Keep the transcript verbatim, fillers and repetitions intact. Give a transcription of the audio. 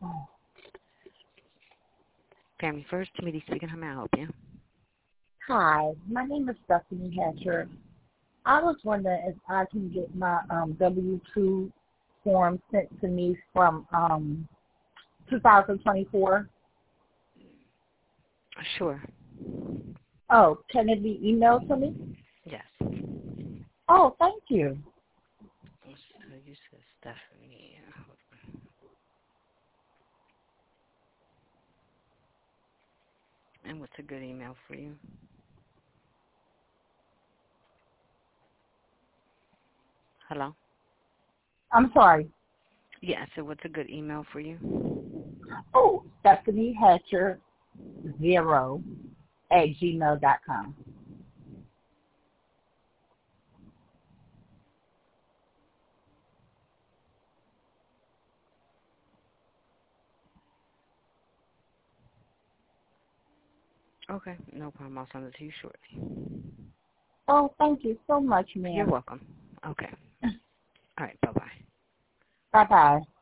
Family First, Committee speaking. How may I help you? Hi, my name is Stephanie Hatcher. I was wondering if I can get my um, W two form sent to me from um, two thousand twenty-four. Sure. Oh, can it be emailed to me? Yes. Oh, thank you. So you said Stephanie. And what's a good email for you? Hello? I'm sorry. Yeah, so what's a good email for you? Oh, Stephanie Hatcher zero at gmail dot com. Okay, no problem. I'll send it to you shortly. Oh, thank you so much, You're ma'am. welcome. Okay. All right, bye-bye. Bye-bye.